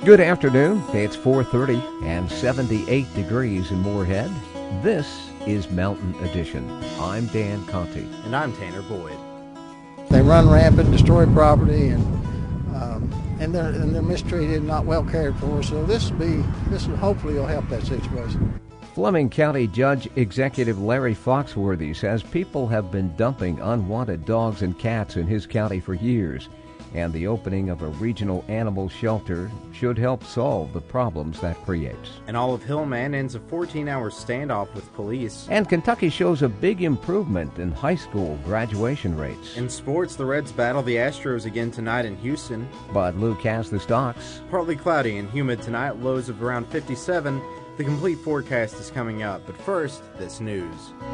Good afternoon. It's 4:30 and 78 degrees in Moorhead. This is Mountain Edition. I'm Dan Conti. And I'm Tanner Boyd. They run rampant, destroy property, and they're mistreated, not well cared for. So this hopefully will help that situation. Fleming County Judge Executive Larry Foxworthy says people have been dumping unwanted dogs and cats in his county for years, and the opening of a regional animal shelter should help solve the problems that creates. An Olive Hill man ends a 14-hour standoff with police. And Kentucky shows a big improvement in high school graduation rates. In sports, the Reds battle the Astros again tonight in Houston. But Luke has the stocks. Partly cloudy and humid tonight, lows of around 57. The complete forecast is coming up, but first, this news.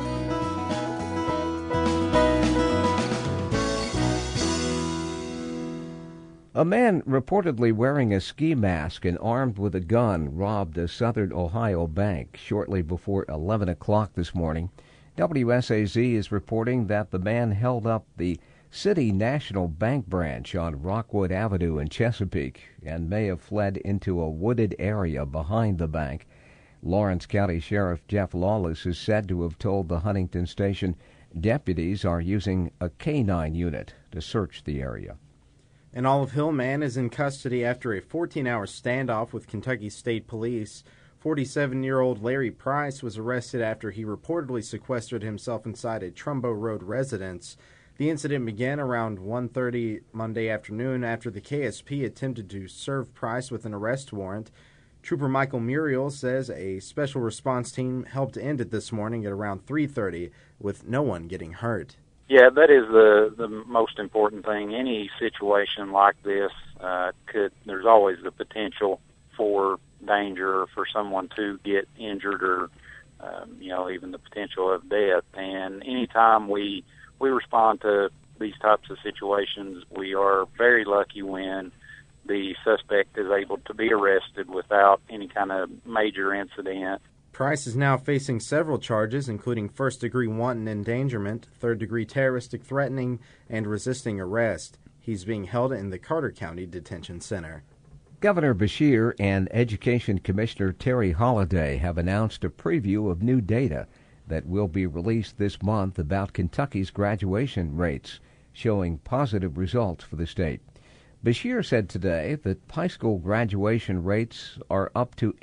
A man reportedly wearing a ski mask and armed with a gun robbed a Southern Ohio bank shortly before 11 o'clock this morning. WSAZ is reporting that the man held up the City National Bank branch on Rockwood Avenue in Chesapeake and may have fled into a wooded area behind the bank. Lawrence County Sheriff Jeff Lawless is said to have told the Huntington station deputies are using a K-9 unit to search the area. An Olive Hill man is in custody after a 14-hour standoff with Kentucky State Police. 47-year-old Larry Price was arrested after he reportedly sequestered himself inside a Trumbo Road residence. The incident began around 1:30 Monday afternoon after the KSP attempted to serve Price with an arrest warrant. Trooper Michael Muriel says a special response team helped end it this morning at around 3:30 with no one getting hurt. Yeah, that is the most important thing. Any situation like this there's always the potential for danger or for someone to get injured or, even the potential of death. And anytime we respond to these types of situations, we are very lucky when the suspect is able to be arrested without any kind of major incident. Price is now facing several charges, including first-degree wanton endangerment, third-degree terroristic threatening, and resisting arrest. He's being held in the Carter County Detention Center. Governor Beshear and Education Commissioner Terry Holliday have announced a preview of new data that will be released this month about Kentucky's graduation rates, showing positive results for the state. Beshear said today that high school graduation rates are up to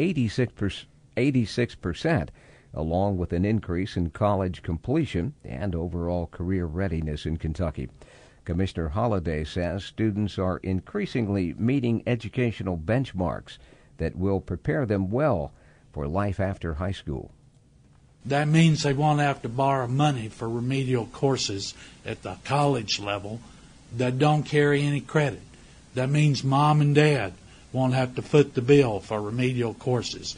86%, along with an increase in college completion and overall career readiness in Kentucky. Commissioner Holliday says students are increasingly meeting educational benchmarks that will prepare them well for life after high school. That means they won't have to borrow money for remedial courses at the college level that don't carry any credit. That means mom and dad won't have to foot the bill for remedial courses.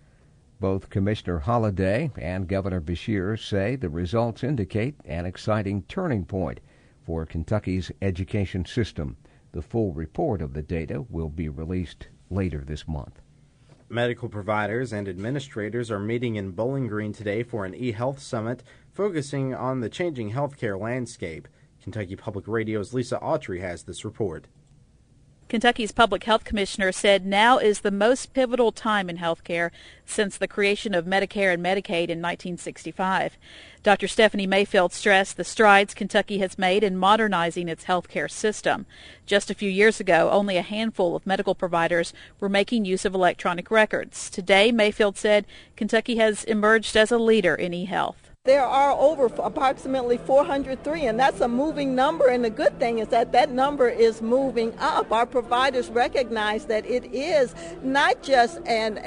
Both Commissioner Holliday and Governor Beshear say the results indicate an exciting turning point for Kentucky's education system. The full report of the data will be released later this month. Medical providers and administrators are meeting in Bowling Green today for an eHealth summit focusing on the changing healthcare landscape. Kentucky Public Radio's Lisa Autry has this report. Kentucky's Public Health Commissioner said now is the most pivotal time in healthcare since the creation of Medicare and Medicaid in 1965. Dr. Stephanie Mayfield stressed the strides Kentucky has made in modernizing its healthcare system. Just a few years ago, only a handful of medical providers were making use of electronic records. Today, Mayfield said Kentucky has emerged as a leader in e-health. There are over approximately 403, and that's a moving number, and the good thing is that number is moving up. Our providers recognize that it is not just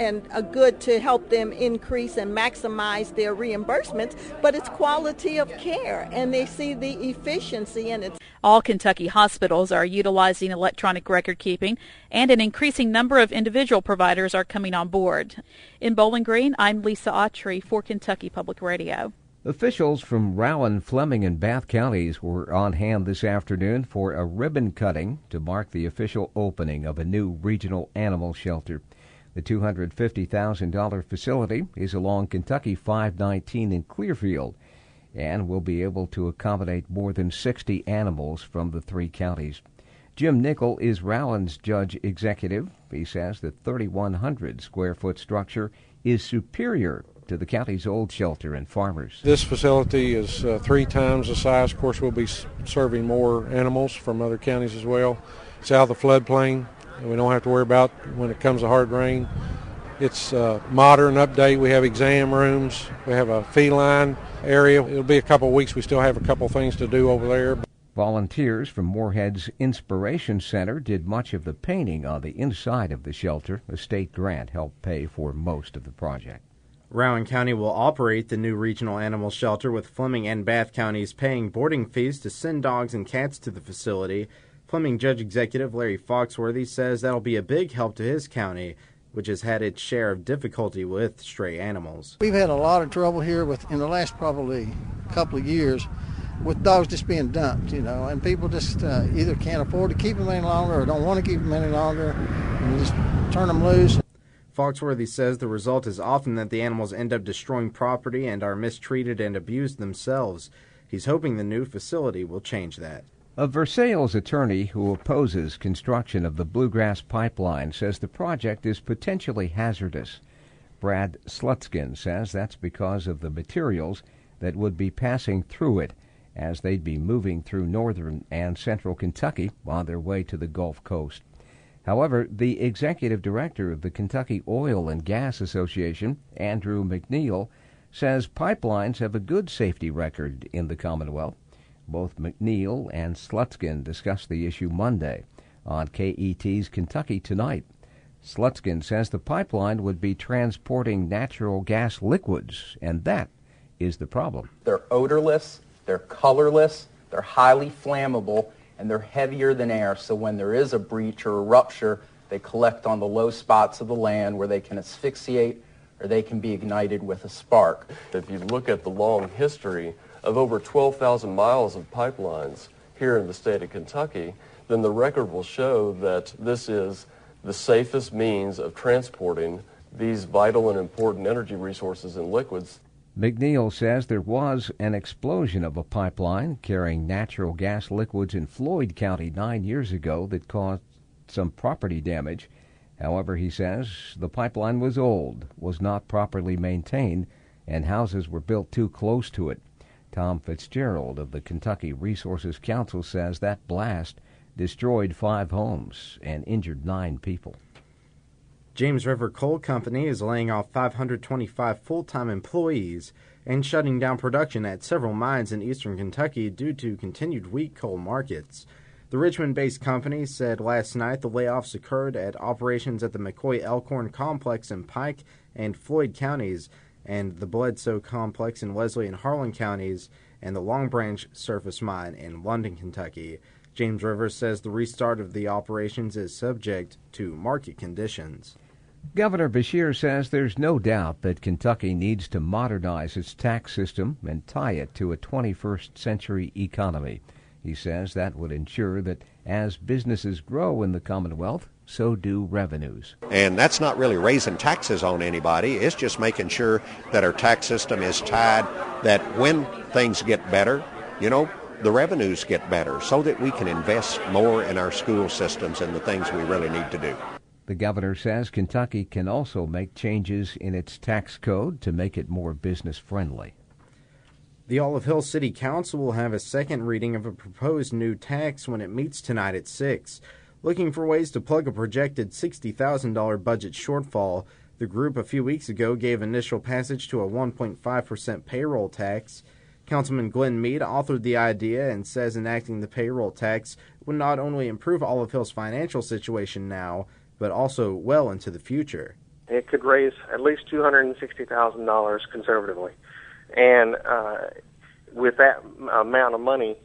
a good to help them increase and maximize their reimbursements, but it's quality of care, and they see the efficiency in it. All Kentucky hospitals are utilizing electronic record keeping, and an increasing number of individual providers are coming on board. In Bowling Green, I'm Lisa Autry for Kentucky Public Radio. Officials from Rowan, Fleming, and Bath counties were on hand this afternoon for a ribbon cutting to mark the official opening of a new regional animal shelter. The $250,000 facility is along Kentucky 519 in Clearfield and will be able to accommodate more than 60 animals from the three counties. Jim Nickel is Rowan's judge executive. He says the 3,100 square foot structure is superior to the county's old shelter and farmers. This facility is 3 times the size. Of course, we'll be serving more animals from other counties as well. It's out of the floodplain, and we don't have to worry about when it comes to hard rain. It's a modern update. We have exam rooms. We have a feline area. It'll be a couple of weeks. We still have a couple things to do over there. Volunteers from Moorhead's Inspiration Center did much of the painting on the inside of the shelter. A state grant helped pay for most of the project. Rowan County will operate the new regional animal shelter, with Fleming and Bath counties paying boarding fees to send dogs and cats to the facility. Fleming Judge Executive Larry Foxworthy says that'll be a big help to his county, which has had its share of difficulty with stray animals. We've had a lot of trouble here in the last probably couple of years with dogs just being dumped, and people just either can't afford to keep them any longer or don't want to keep them any longer and just turn them loose. Foxworthy says the result is often that the animals end up destroying property and are mistreated and abused themselves. He's hoping the new facility will change that. A Versailles attorney who opposes construction of the Bluegrass Pipeline says the project is potentially hazardous. Brad Slutskin says that's because of the materials that would be passing through it, as they'd be moving through northern and central Kentucky on their way to the Gulf Coast. However, the executive director of the Kentucky Oil and Gas Association, Andrew McNeil, says pipelines have a good safety record in the Commonwealth. Both McNeil and Slutskin discussed the issue Monday on KET's Kentucky Tonight. Slutskin says the pipeline would be transporting natural gas liquids, and that is the problem. They're odorless, they're colorless, they're highly flammable, and they're heavier than air, so when there is a breach or a rupture, they collect on the low spots of the land where they can asphyxiate or they can be ignited with a spark. If you look at the long history of over 12,000 miles of pipelines here in the state of Kentucky, then the record will show that this is the safest means of transporting these vital and important energy resources and liquids. McNeil says there was an explosion of a pipeline carrying natural gas liquids in Floyd County 9 years ago that caused some property damage. However, he says the pipeline was old, was not properly maintained, and houses were built too close to it. Tom Fitzgerald of the Kentucky Resources Council says that blast destroyed 5 homes and injured 9 people. James River Coal Company is laying off 525 full-time employees and shutting down production at several mines in eastern Kentucky due to continued weak coal markets. The Richmond-based company said last night the layoffs occurred at operations at the McCoy-Elkhorn Complex in Pike and Floyd counties, and the Bledsoe Complex in Leslie and Harlan counties, and the Long Branch Surface Mine in London, Kentucky. James River says the restart of the operations is subject to market conditions. Governor Beshear says there's no doubt that Kentucky needs to modernize its tax system and tie it to a 21st century economy. He says that would ensure that as businesses grow in the Commonwealth, so do revenues. And that's not really raising taxes on anybody. It's just making sure that our tax system is tied, that when things get better, the revenues get better so that we can invest more in our school systems and the things we really need to do. The governor says Kentucky can also make changes in its tax code to make it more business-friendly. The Olive Hill City Council will have a second reading of a proposed new tax when it meets tonight at 6. Looking for ways to plug a projected $60,000 budget shortfall, the group a few weeks ago gave initial passage to a 1.5% payroll tax. Councilman Glenn Mead authored the idea and says enacting the payroll tax would not only improve Olive Hill's financial situation now, but also well into the future. It could raise at least $260,000 conservatively. And with that amount of money,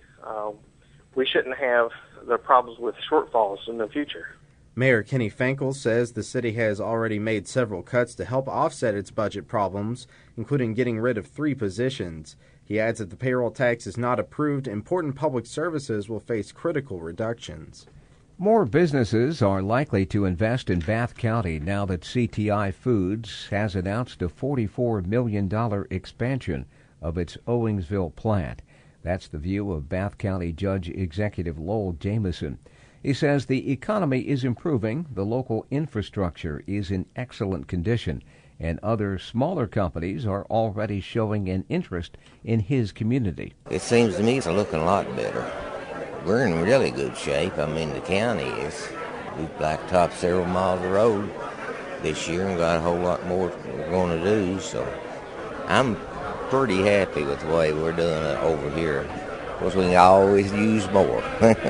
we shouldn't have the problems with shortfalls in the future. Mayor Kenny Fankel says the city has already made several cuts to help offset its budget problems, including getting rid of 3 positions. He adds that the payroll tax is not approved, important public services will face critical reductions. More businesses are likely to invest in Bath County now that CTI Foods has announced a $44 million expansion of its Owingsville plant. That's the view of Bath County Judge Executive Lowell Jamison. He says the economy is improving, the local infrastructure is in excellent condition, and other smaller companies are already showing an interest in his community. It seems to me it's looking a lot better. We're in really good shape. I mean, the county is. We've blacktopped several miles of road this year and got a whole lot more we're going to do, so I'm pretty happy with the way we're doing it over here. Of course, we can always use more.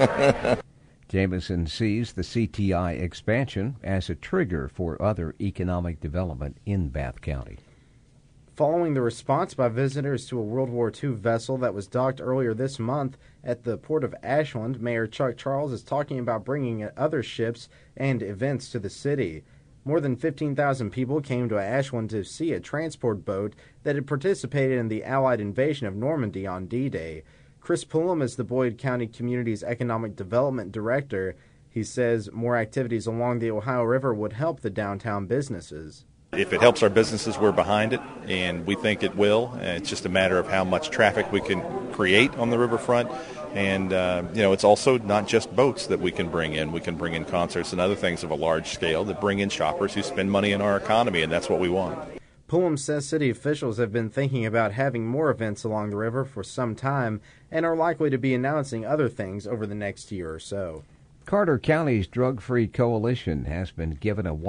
Jameson sees the CTI expansion as a trigger for other economic development in Bath County. Following the response by visitors to a World War II vessel that was docked earlier this month at the port of Ashland, Mayor Chuck Charles is talking about bringing other ships and events to the city. More than 15,000 people came to Ashland to see a transport boat that had participated in the Allied invasion of Normandy on D-Day. Chris Pullum is the Boyd County Community's Economic Development Director. He says more activities along the Ohio River would help the downtown businesses. If it helps our businesses, we're behind it, and we think it will. It's just a matter of how much traffic we can create on the riverfront. And, it's also not just boats that we can bring in. We can bring in concerts and other things of a large scale that bring in shoppers who spend money in our economy, and that's what we want. Pullum says city officials have been thinking about having more events along the river for some time and are likely to be announcing other things over the next year or so. Carter County's Drug-Free Coalition has been given a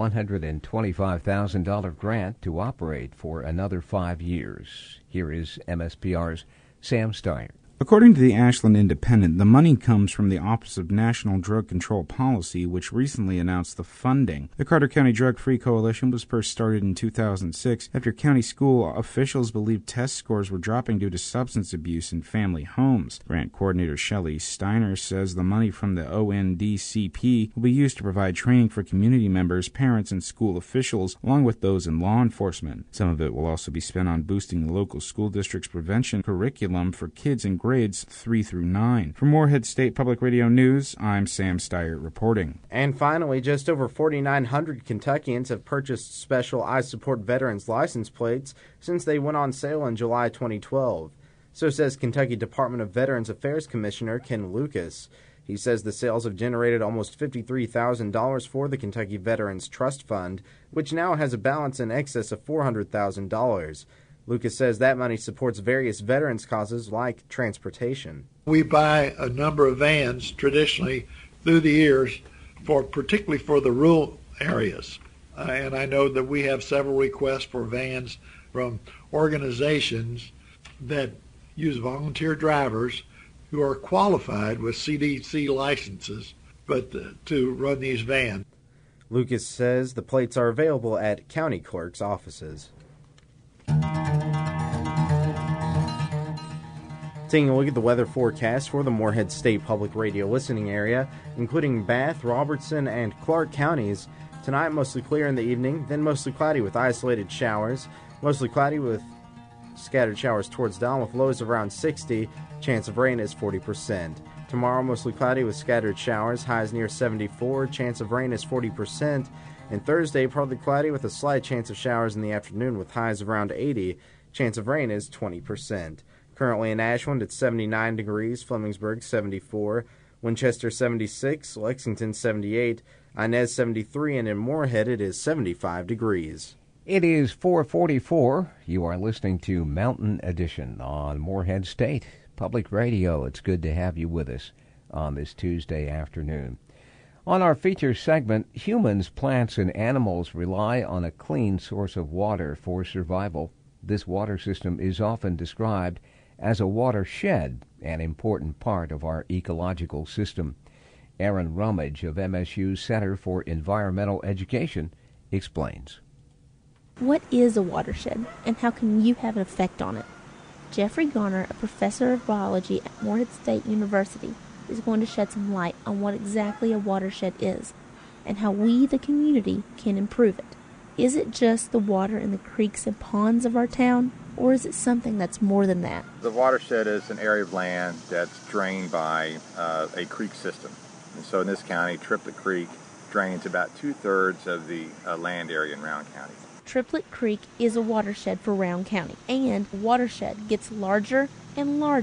$125,000 grant to operate for another 5 years. Here is MSPR's Sam Steyer. According to the Ashland Independent, the money comes from the Office of National Drug Control Policy, which recently announced the funding. The Carter County Drug-Free Coalition was first started in 2006 after county school officials believed test scores were dropping due to substance abuse in family homes. Grant coordinator Shelley Steiner says the money from the ONDCP will be used to provide training for community members, parents, and school officials, along with those in law enforcement. Some of it will also be spent on boosting the local school district's prevention curriculum for kids in grades 3 through 9. For Moorhead State Public Radio News, I'm Sam Steyer reporting. And finally, just over 4,900 Kentuckians have purchased special I Support Veterans license plates since they went on sale in July 2012. So says Kentucky Department of Veterans Affairs Commissioner Ken Lucas. He says the sales have generated almost $53,000 for the Kentucky Veterans Trust Fund, which now has a balance in excess of $400,000. Lucas says that money supports various veterans causes like transportation. We buy a number of vans traditionally through the years, particularly for the rural areas. And I know that we have several requests for vans from organizations that use volunteer drivers who are qualified with CDC licenses, but to run these vans. Lucas says the plates are available at county clerks' offices. Taking a look at the weather forecast for the Moorhead State Public Radio listening area, including Bath, Robertson, and Clark counties. Tonight, mostly clear in the evening, then mostly cloudy with isolated showers. Mostly cloudy with scattered showers towards dawn with lows of around 60. Chance of rain is 40%. Tomorrow, mostly cloudy with scattered showers, highs near 74. Chance of rain is 40%. And Thursday, partly cloudy with a slight chance of showers in the afternoon with highs of around 80. Chance of rain is 20%. Currently in Ashland, it's 79 degrees, Flemingsburg 74, Winchester 76, Lexington 78, Inez 73, and in Moorhead it is 75 degrees. It is 4:44. You are listening to Mountain Edition on Moorhead State Public Radio. It's good to have you with us on this Tuesday afternoon. On our feature segment, humans, plants, and animals rely on a clean source of water for survival. This water system is often described as a watershed, an important part of our ecological system. Aaron Rummage of MSU's Center for Environmental Education explains. What is a watershed, and how can you have an effect on it? Jeffrey Garner, a professor of biology at Moorhead State University, is going to shed some light on what exactly a watershed is, and how we, the community, can improve it. Is it just the water in the creeks and ponds of our town, or is it something that's more than that? The watershed is an area of land that's drained by a creek system. And so in this county, Triplet Creek drains about 2/3 of the land area in Rowan County. Triplet Creek is a watershed for Rowan County, and the watershed gets larger and larger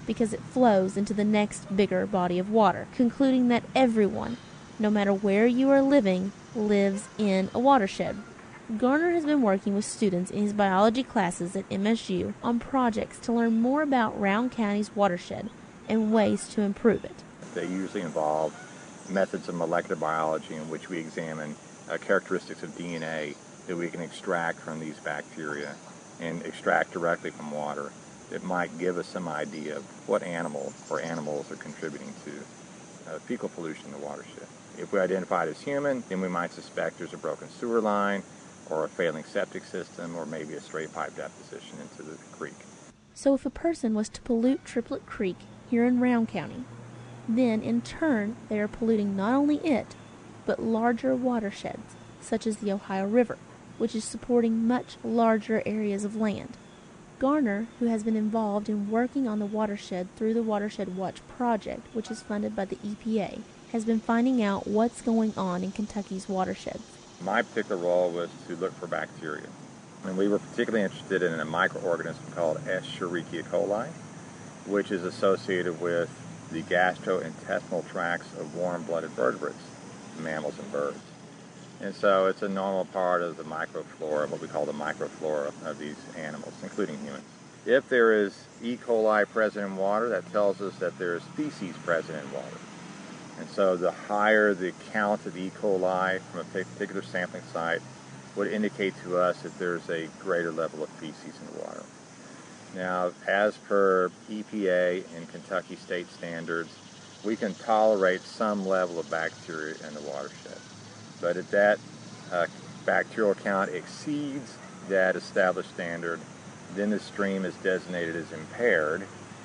because it flows into the next bigger body of water, concluding that everyone, no matter where you are living, lives in a watershed. Garner has been working with students in his biology classes at MSU on projects to learn more about Round County's watershed and ways to improve it. They usually involve methods of molecular biology in which we examine characteristics of DNA that we can extract from these bacteria and extract directly from water that might give us some idea of what animal or animals are contributing to fecal pollution in the watershed. If we identify it as human, then we might suspect there's a broken sewer line or a failing septic system or maybe a stray pipe deposition into the creek. So if a person was to pollute Triplet Creek here in Round County, then in turn they are polluting not only it, but larger watersheds, such as the Ohio River, which is supporting much larger areas of land. Garner, who has been involved in working on the watershed through the Watershed Watch project, which is funded by the EPA, has been finding out what's going on in Kentucky's watersheds. My particular role was to look for bacteria, and we were particularly interested in a microorganism called Escherichia coli, which is associated with the gastrointestinal tracts of warm-blooded vertebrates, mammals and birds. And so it's a normal part of the microflora, what we call the microflora of these animals, including humans. If there is E. coli present in water, that tells us that there is feces present in water. And so the higher the count of E. coli from a particular sampling site would indicate to us that there's a greater level of feces in the water. Now, as per EPA and Kentucky state standards, we can tolerate some level of bacteria in the watershed. But if that bacterial count exceeds that established standard, then the stream is designated as impaired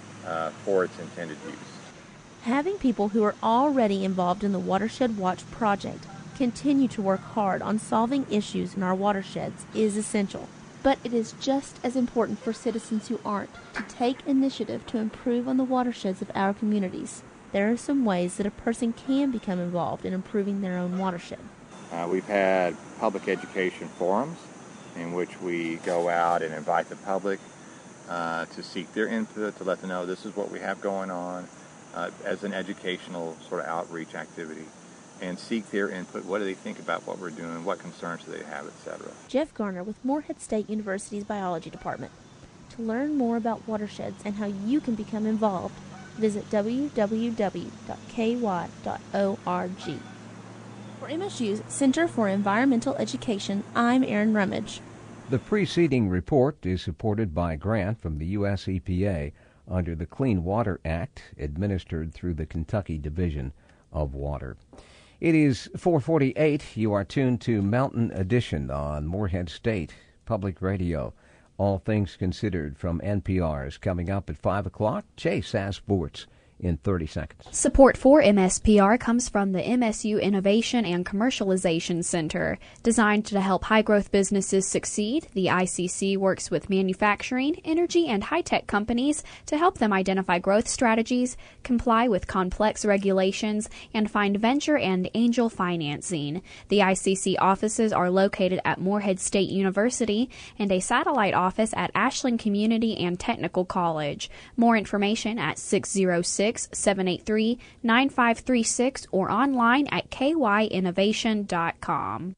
for its intended use. Having people who are already involved in the Watershed Watch project continue to work hard on solving issues in our watersheds is essential. But it is just as important for citizens who aren't to take initiative to improve on the watersheds of our communities. There are some ways that a person can become involved in improving their own watershed. We've had public education forums in which we go out and invite the public to seek their input, to let them know this is what we have going on as an educational sort of outreach activity, and seek their input. What do they think about what we're doing? What concerns do they have, etc. Jeff Garner with Morehead State University's Biology Department. To learn more about watersheds and how you can become involved, visit www.ky.org. For MSU's Center for Environmental Education, I'm Erin Rummage. The preceding report is supported by a grant from the U.S. EPA under the Clean Water Act, administered through the Kentucky Division of Water. It is 4:48. You are tuned to Mountain Edition on Morehead State Public Radio. All things considered from NPR is coming up at 5 o'clock. Chase has sports in 30 seconds. Support for MSPR comes from the MSU Innovation and Commercialization Center. Designed to help high-growth businesses succeed, the ICC works with manufacturing, energy, and high-tech companies to help them identify growth strategies, comply with complex regulations, and find venture and angel financing. The ICC offices are located at Morehead State University and a satellite office at Ashland Community and Technical College. More information at 606-783-9536 or online at kyinnovation.com.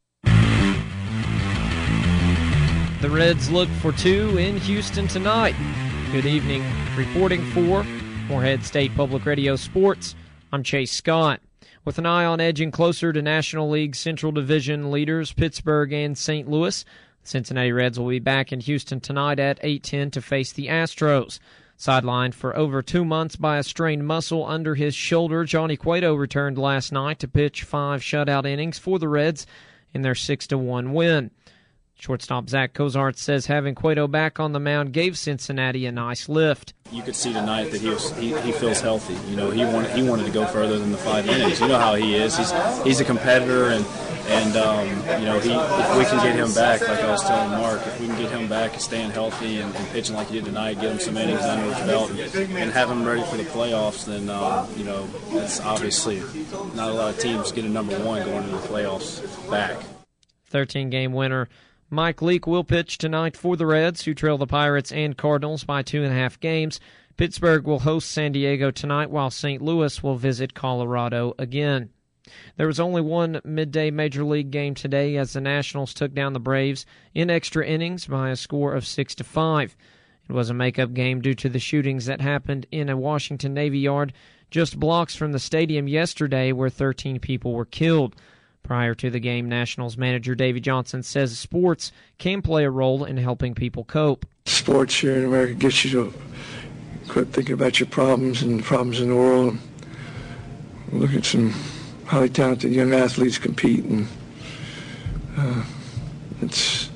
The Reds look for two in Houston tonight. Good evening. Reporting for Morehead State Public Radio Sports, I'm Chase Scott. With an eye on edging closer to National League Central Division leaders Pittsburgh and St. Louis, the Cincinnati Reds will be back in Houston tonight at 8:10 to face the Astros. Sidelined for over 2 months by a strained muscle under his shoulder, Johnny Cueto returned last night to pitch 5 shutout innings for the Reds in their 6-1 win. Shortstop Zach Cozart says having Cueto back on the mound gave Cincinnati a nice lift. You could see tonight that he feels healthy. You know, he wanted to go further than the 5 innings. You know how he is. He's a competitor, and you know, if we can get him back, like I was telling Mark, if we can get him back and staying healthy and pitching like he did tonight, get him some innings under his belt, and have him ready for the playoffs, then you know, that's obviously not a lot of teams get a number 1 going into the playoffs back. 13-game winner Mike Leake will pitch tonight for the Reds, who trail the Pirates and Cardinals by 2.5 games. Pittsburgh will host San Diego tonight, while St. Louis will visit Colorado again. There was only one midday Major League game today as the Nationals took down the Braves in extra innings by a score of 6-5. It was a makeup game due to the shootings that happened in a Washington Navy yard just blocks from the stadium yesterday, where 13 people were killed. Prior to the game, Nationals manager Davey Johnson says sports can play a role in helping people cope. Sports here in America gets you to quit thinking about your problems and the problems in the world. Look at some highly talented young athletes compete, and it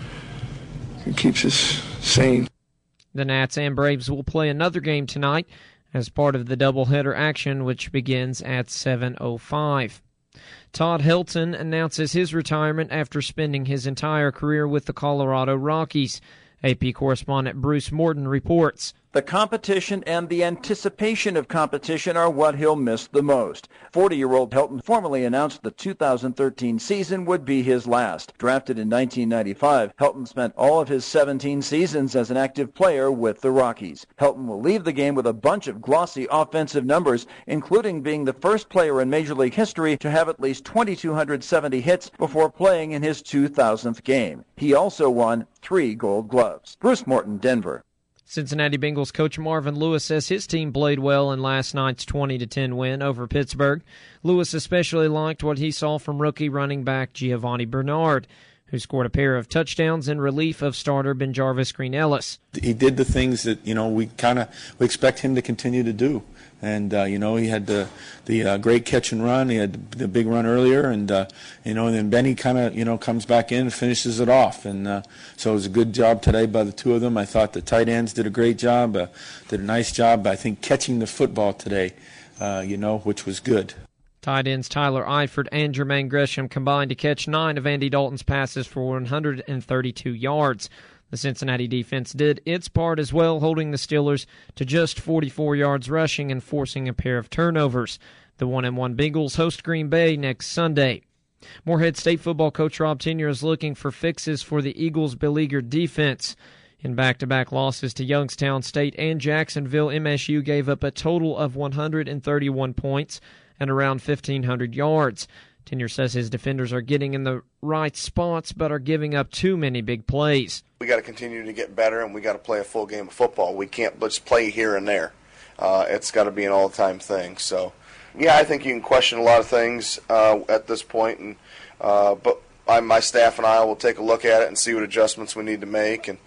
keeps us sane. The Nats and Braves will play another game tonight as part of the doubleheader action, which begins at 7:05. Todd Helton announces his retirement after spending his entire career with the Colorado Rockies. AP correspondent Bruce Morton reports. The competition and the anticipation of competition are what he'll miss the most. 40-year-old Helton formally announced the 2013 season would be his last. Drafted in 1995, Helton spent all of his 17 seasons as an active player with the Rockies. Helton will leave the game with a bunch of glossy offensive numbers, including being the first player in Major League history to have at least 2,270 hits before playing in his 2000th game. He also won 3 Gold Gloves. Bruce Morton, Denver. Cincinnati Bengals coach Marvin Lewis says his team played well in last night's 20-10 win over Pittsburgh. Lewis especially liked what he saw from rookie running back Giovanni Bernard, who scored a pair of touchdowns in relief of starter BenJarvus Green-Ellis. He did the things that, we expect him to continue to do. And, he had the great catch and run. He had the big run earlier. And, and then Benny comes back in and finishes it off. And so it was a good job today by the two of them. I thought the tight ends did a great job, did a nice job, I think, catching the football today, which was good. Tight ends Tyler Eifert and Jermaine Gresham combined to catch 9 of Andy Dalton's passes for 132 yards. The Cincinnati defense did its part as well, holding the Steelers to just 44 yards rushing and forcing a pair of turnovers. The 1-1 Bengals host Green Bay next Sunday. Morehead State football coach Rob Tenier is looking for fixes for the Eagles' beleaguered defense. In back-to-back losses to Youngstown State and Jacksonville, MSU gave up a total of 131 points and around 1,500 yards. Tenier says his defenders are getting in the right spots but are giving up too many big plays. We got to continue to get better, and we got to play a full game of football. We can't just play here and there. It's got to be an all-the-time thing. So, yeah, I think you can question a lot of things at this point, and but my staff and I will take a look at it and see what adjustments we need to make. And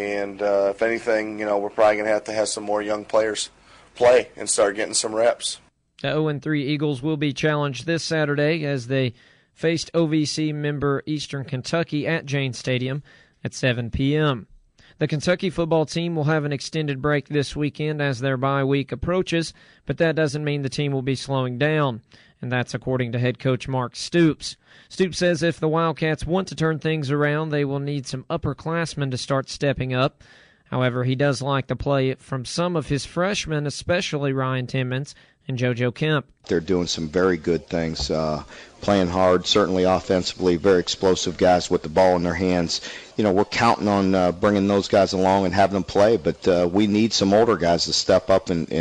if anything, we're probably going to have some more young players play and start getting some reps. The 0-3 Eagles will be challenged this Saturday as they faced OVC member Eastern Kentucky at Jane Stadium at 7 p.m. The Kentucky football team will have an extended break this weekend as their bye week approaches, but that doesn't mean the team will be slowing down, and that's according to head coach Mark Stoops. Stoops says if the Wildcats want to turn things around, they will need some upperclassmen to start stepping up. However, he does like the play from some of his freshmen, especially Ryan Timmons and JoJo Kemp. They're doing some very good things, playing hard, certainly offensively, very explosive guys with the ball in their hands. We're counting on bringing those guys along and having them play, but we need some older guys to step up and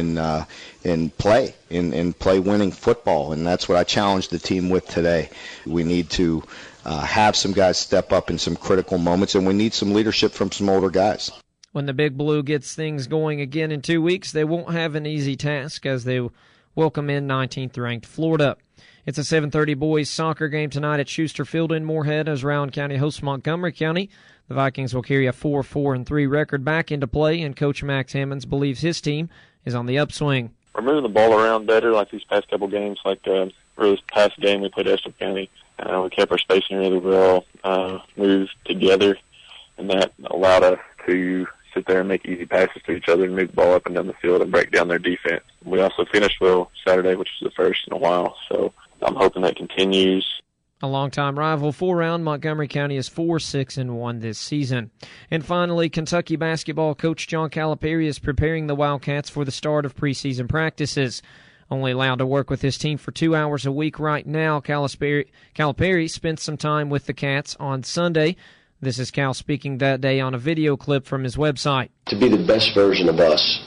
play winning football, and that's what I challenged the team with today. We need to have some guys step up in some critical moments, and we need some leadership from some older guys. When the Big Blue gets things going again in 2 weeks, they won't have an easy task as they welcome in 19th-ranked Florida. It's a 7:30 boys soccer game tonight at Schuster Field in Morehead as Rowan County hosts Montgomery County. The Vikings will carry a 4-4-3 record back into play, and Coach Max Hammonds believes his team is on the upswing. We're moving the ball around better like these past couple games, like really this past game we played Estill County. We kept our spacing really well, moved together, and that allowed us to sit there and make easy passes to each other and move the ball up and down the field and break down their defense. We also finished well Saturday, which was the first in a while, so I'm hoping that continues. A longtime rival, 4-round Montgomery County is 4-6-1 this season. And finally, Kentucky basketball coach John Calipari is preparing the Wildcats for the start of preseason practices. Only allowed to work with his team for 2 hours a week right now, Calipari spent some time with the Cats on Sunday. This is Cal speaking that day on a video clip from his website. To be the best version of us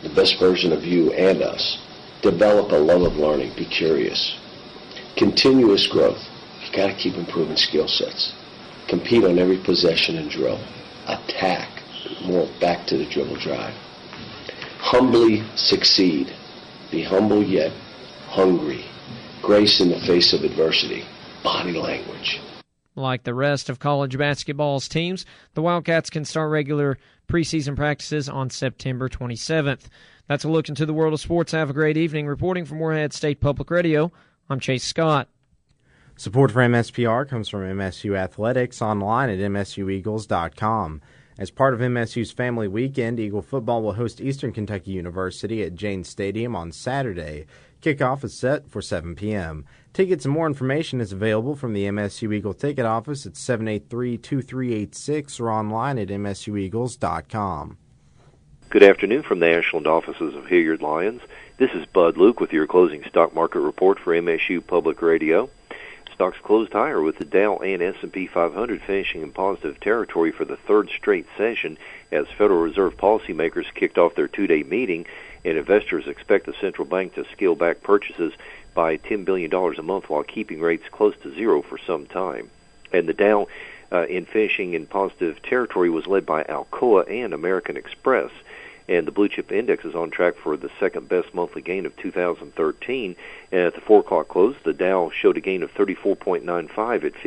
the best version of you and us. Develop a love of learning. Be curious. Continuous growth. You got to keep improving skill sets. Compete on every possession and drill. Attack. More back to the dribble drive. Humbly succeed. Be humble yet hungry. Grace in the face of adversity. Body language. Like the rest of college basketball's teams, the Wildcats can start regular preseason practices on September 27th. That's a look into the world of sports. Have a great evening. Reporting from Morehead State Public Radio, I'm Chase Scott. Support for MSPR comes from MSU Athletics online at msueagles.com. As part of MSU's Family Weekend, Eagle football will host Eastern Kentucky University at Jane Stadium on Saturday. Kickoff is set for 7 p.m. Tickets and more information is available from the MSU Eagle ticket office at 783-2386 or online at msueagles.com. Good afternoon from the Ashland offices of Hilliard Lyons. This is Bud Luke with your closing stock market report for MSU Public Radio. Stocks closed higher with the Dow and S&P 500 finishing in positive territory for the third straight session as Federal Reserve policymakers kicked off their two-day meeting, and investors expect the central bank to scale back purchases by $10 billion a month while keeping rates close to zero for some time. And the Dow in finishing in positive territory was led by Alcoa and American Express. And the blue chip index is on track for the second best monthly gain of 2013. And at the 4 o'clock close, the Dow showed a gain of 34.95 at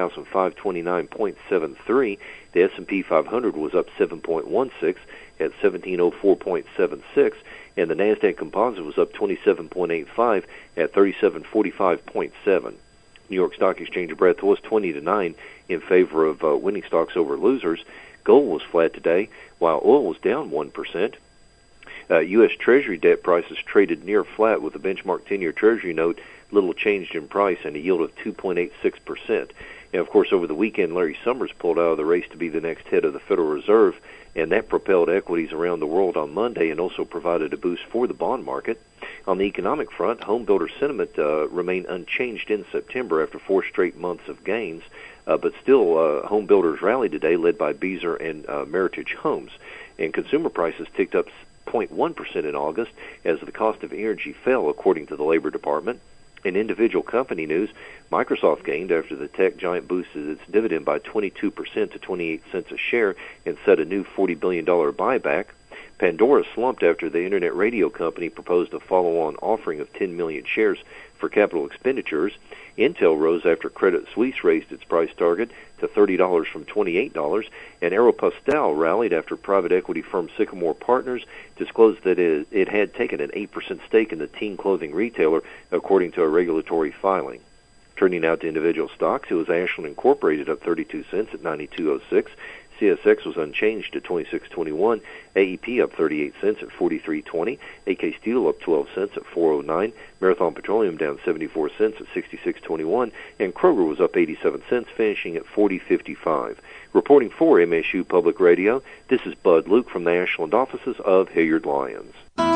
15,529.73. The S&P 500 was up 7.16 at 1704.76. And the NASDAQ Composite was up 27.85 at 3745.7. New York Stock Exchange breadth was 20-9 in favor of winning stocks over losers. Gold was flat today, while oil was down 1%. U.S. Treasury debt prices traded near flat with the benchmark 10-year Treasury note little changed in price and a yield of 2.86%. And, of course, over the weekend, Larry Summers pulled out of the race to be the next head of the Federal Reserve, and that propelled equities around the world on Monday and also provided a boost for the bond market. On the economic front, home builder sentiment remained unchanged in September after 4 straight months of gains. But still, home builders rallied today, led by Beazer and Meritage Homes. And consumer prices ticked up 0.1% in August as the cost of energy fell, according to the Labor Department. In individual company news, Microsoft gained after the tech giant boosted its dividend by 22% to 28 cents a share and set a new $40 billion buyback. Pandora slumped after the internet radio company proposed a follow-on offering of 10 million shares for capital expenditures. Intel rose after Credit Suisse raised its price target to $30 from $28, and Aeropostale rallied after private equity firm Sycamore Partners disclosed that it had taken an 8% stake in the teen clothing retailer, according to a regulatory filing. Turning now to individual stocks, it was Ashland Incorporated up 32 cents at 92.06. CSX was unchanged at 26.21. AEP up 38 cents at 43.20. AK Steel up 12 cents at 4.09. Marathon Petroleum down 74 cents at 66.21. And Kroger was up 87 cents, finishing at 40.55. Reporting for MSU Public Radio, this is Bud Luke from the Ashland offices of Hilliard Lyons.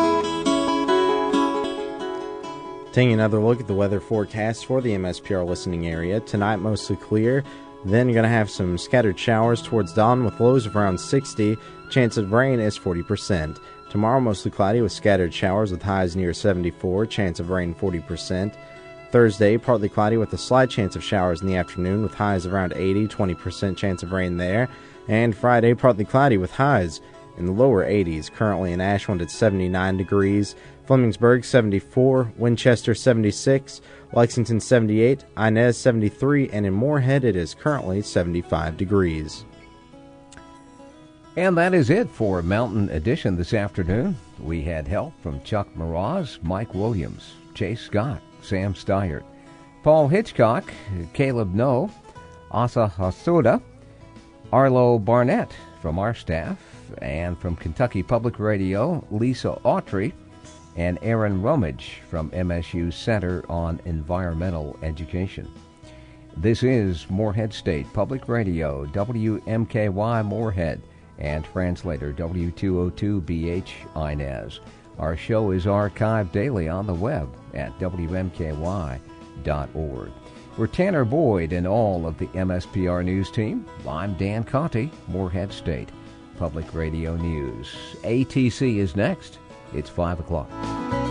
Taking another look at the weather forecast for the MSPR listening area. Tonight, mostly clear. Then you're going to have some scattered showers towards dawn with lows of around 60. Chance of rain is 40%. Tomorrow, mostly cloudy with scattered showers with highs near 74. Chance of rain 40%. Thursday, partly cloudy with a slight chance of showers in the afternoon with highs around 80. 20% chance of rain there. And Friday, partly cloudy with highs in the lower 80s. Currently in Ashland at 79 degrees. Flemingsburg 74. Winchester 76. Lexington 78, Inez 73, and in Moorhead it is currently 75 degrees. And that is it for Mountain Edition this afternoon. We had help from Chuck Mraz, Mike Williams, Chase Scott, Sam Steyert, Paul Hitchcock, Caleb No, Asa Hasuda, Arlo Barnett from our staff, and from Kentucky Public Radio, Lisa Autry, and Aaron Rumage from MSU Center on Environmental Education. This is Morehead State Public Radio, WMKY Morehead, and translator W202BH Inez. Our show is archived daily on the web at WMKY.org. We're Tanner Boyd and all of the MSPR News team. I'm Dan Conti, Morehead State Public Radio News. ATC is next. It's 5 o'clock.